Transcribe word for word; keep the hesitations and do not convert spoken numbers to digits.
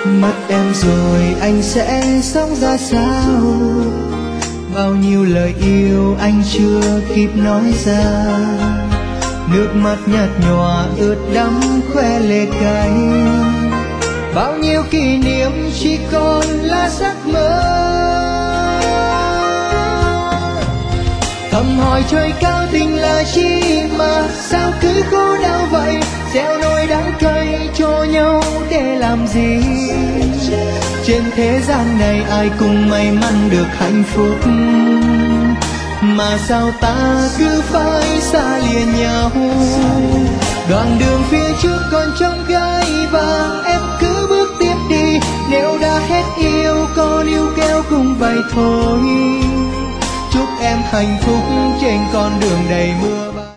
Mất em rồi anh sẽ sống ra sao? Bao nhiêu lời yêu anh chưa kịp nói ra, nước mắt nhạt nhòa ướt đẫm khoe lệ cay. Bao nhiêu kỷ niệm chỉ còn là giấc mơ. Thầm hỏi trời cao tình là chi mà sao cứ khổ đau vậy, gieo nỗi đắng cay cho nhau để làm gì? Trên thế gian này ai cũng may mắn được hạnh phúc, mà sao ta cứ phải xa lìa nhau? Đoạn đường phía trước còn trông gai và em cứ bước tiếp đi. Nếu đã hết yêu còn yêu kéo cũng vậy thôi. Chúc em hạnh phúc trên con đường đầy mưa.